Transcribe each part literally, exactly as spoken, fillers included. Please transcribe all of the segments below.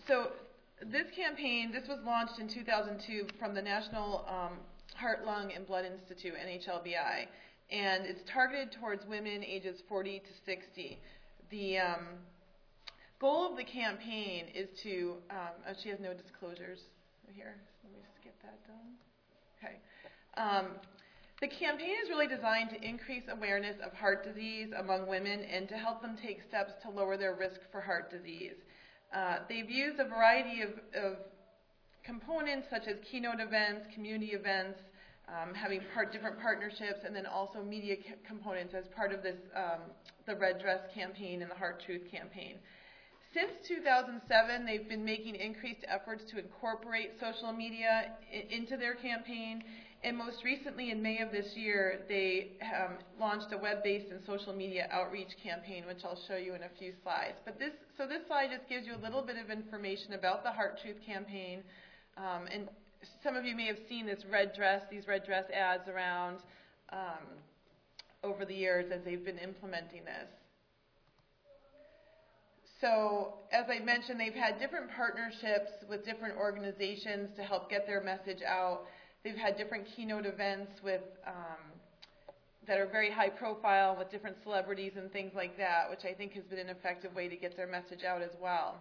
so this campaign, this was launched in two thousand two from the National um, Heart, Lung, and Blood Institute, N H L B I, and it's targeted towards women ages forty to sixty. The um, goal of the campaign is to, um, oh, she has no disclosures here, so let me skip that down. Okay. Um, the campaign is really designed to increase awareness of heart disease among women and to help them take steps to lower their risk for heart disease. Uh, they've used a variety of, of components such as keynote events, community events, um, having part, different partnerships, and then also media components as part of this, um, the Red Dress campaign and the Heart Truth campaign. Since two thousand seven, they've been making increased efforts to incorporate social media into their campaign, and most recently in May of this year, they um, launched a web-based and social media outreach campaign, which I'll show you in a few slides. But this, so this slide just gives you a little bit of information about the Heart Truth campaign, um, and some of you may have seen this red dress, these red dress ads around um, over the years as they've been implementing this. So, as I mentioned, they've had different partnerships with different organizations to help get their message out. They've had different keynote events with um, that are very high profile with different celebrities and things like that, which I think has been an effective way to get their message out as well.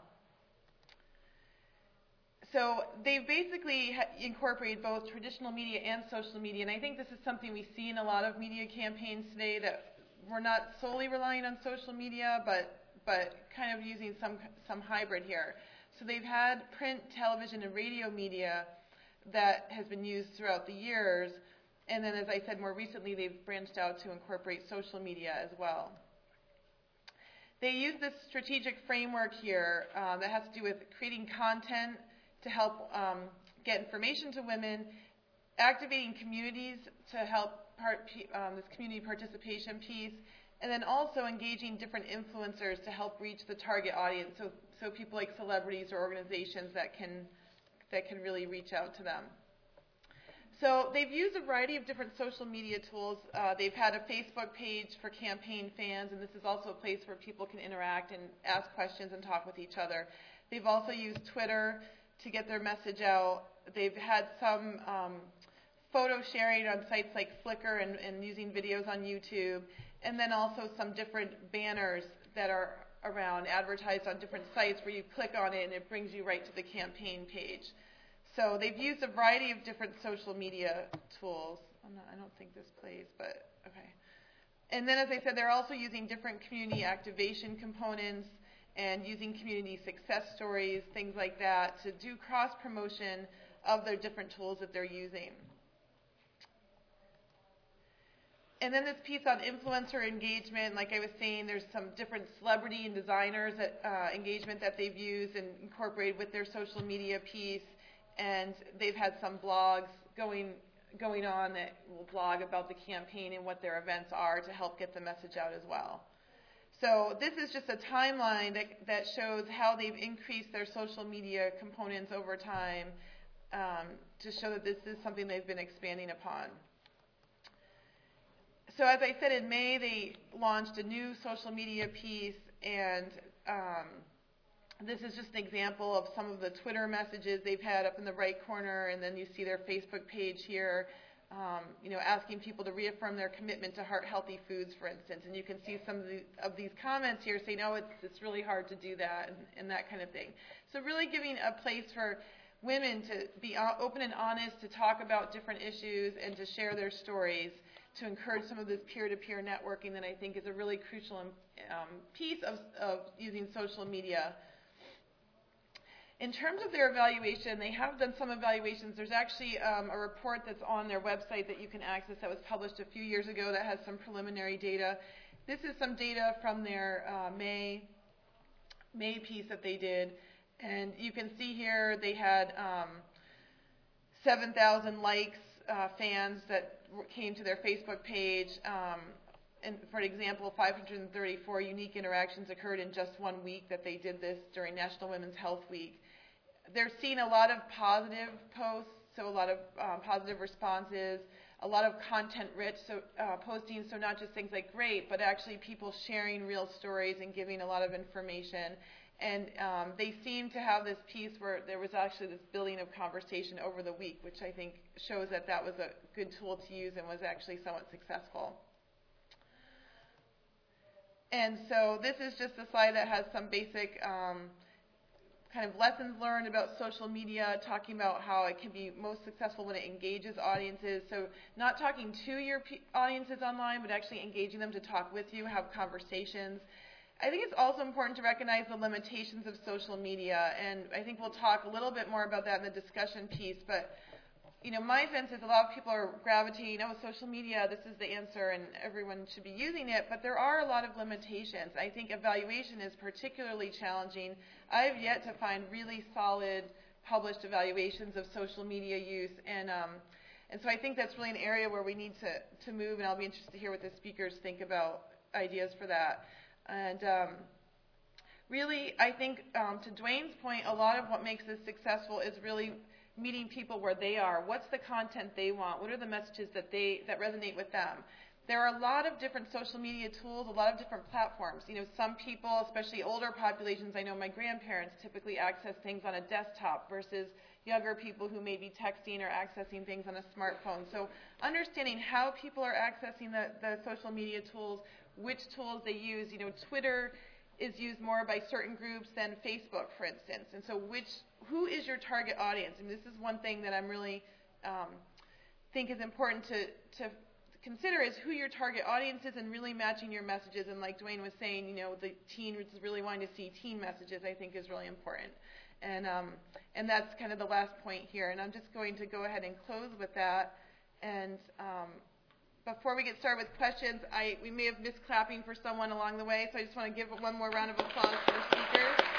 So they've basically incorporated both traditional media and social media, and I think this is something we see in a lot of media campaigns today, that we're not solely relying on social media, but but kind of using some some hybrid here. So they've had print, television, and radio media that has been used throughout the years, and then, as I said, more recently they've branched out to incorporate social media as well. They use this strategic framework here uh, that has to do with creating content to help um, get information to women, activating communities to help part, um, this community participation piece, and then also engaging different influencers to help reach the target audience, so, so people like celebrities or organizations that can, that can really reach out to them. So they've used a variety of different social media tools. Uh, they've had a Facebook page for campaign fans, and this is also a place where people can interact and ask questions and talk with each other. They've also used Twitter to get their message out. They've had some um, photo sharing on sites like Flickr and, and using videos on YouTube, and then also some different banners that are around, advertised on different sites where you click on it and it brings you right to the campaign page. So they've used a variety of different social media tools. I'm not, I don't think this plays, but okay. And then, as I said, they're also using different community activation components and using community success stories, things like that, to do cross-promotion of their different tools that they're using. And then this piece on influencer engagement, like I was saying, there's some different celebrity and designers that, uh, engagement that they've used and incorporated with their social media piece. And they've had some blogs going going on that will blog about the campaign and what their events are to help get the message out as well. So this is just a timeline that, that shows how they've increased their social media components over time um, to show that this is something they've been expanding upon. So as I said, in May, they launched a new social media piece, and um, this is just an example of some of the Twitter messages they've had up in the right corner, and then you see their Facebook page here, um, you know, asking people to reaffirm their commitment to heart-healthy foods, for instance. And you can see some of, the, of these comments here saying, oh, it's, it's really hard to do that, and, and that kind of thing. So really giving a place for women to be open and honest, to talk about different issues, and to share their stories, to encourage some of this peer-to-peer networking that I think is a really crucial um, piece of, of using social media. In terms of their evaluation, they have done some evaluations. There's actually um, a report that's on their website that you can access that was published a few years ago that has some preliminary data. This is some data from their uh, May, May piece that they did. And you can see here they had um, seven thousand likes, uh, fans that came to their Facebook page. Um, and for example, five hundred thirty-four unique interactions occurred in just one week that they did this during National Women's Health Week. They're seeing a lot of positive posts, so a lot of uh, positive responses, a lot of content-rich so, uh, postings, so not just things like great, but actually people sharing real stories and giving a lot of information. And um, they seem to have this piece where there was actually this building of conversation over the week, which I think shows that that was a good tool to use and was actually somewhat successful. And so this is just a slide that has some basic um, kind of lessons learned about social media, talking about how it can be most successful when it engages audiences. So not talking to your p- audiences online, but actually engaging them to talk with you, have conversations. I think it's also important to recognize the limitations of social media, and I think we'll talk a little bit more about that in the discussion piece. But you know, my sense is a lot of people are gravitating, oh, social media, this is the answer, and everyone should be using it. But there are a lot of limitations. I think evaluation is particularly challenging. I've yet to find really solid published evaluations of social media use, and um, and so I think that's really an area where we need to to move. And I'll be interested to hear what the speakers think about ideas for that. And um, really, I think um, to Dwayne's point, a lot of what makes this successful is really meeting people where they are. What's the content they want? What are the messages that they that resonate with them? There are a lot of different social media tools, a lot of different platforms. You know, some people, especially older populations, I know my grandparents typically access things on a desktop versus younger people who may be texting or accessing things on a smartphone. So understanding how people are accessing the, the social media tools, which tools they use. You know, Twitter is used more by certain groups than Facebook, for instance. And so which, who is your target audience? And this is one thing that I'm really um, think is important to, to consider is who your target audience is and really matching your messages. And like Dwayne was saying, you know, the teen is really wanting to see teen messages, I think is really important. And um, and that's kind of the last point here. And I'm just going to go ahead and close with that. And um, before we get started with questions, I we may have missed clapping for someone along the way, so I just want to give one more round of applause for the speakers.